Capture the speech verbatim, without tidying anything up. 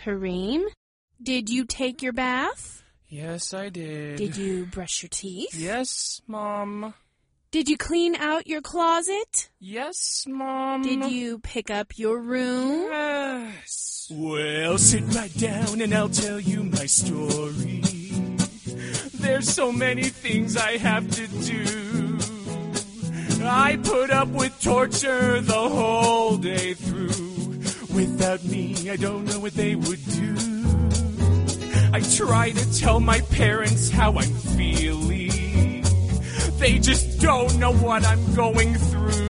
Kareem, did you take your bath? Yes, I did. Did you brush your teeth? Yes, Mom. Did you clean out your closet? Yes, Mom. Did you pick up your room? Yes. Well, sit right down and I'll tell you my story. There's so many things I have to do. I put up with torture the whole day through. Without me, I don't know what they would do. I try to tell my parents how I'm feeling. They just don't know what I'm going through.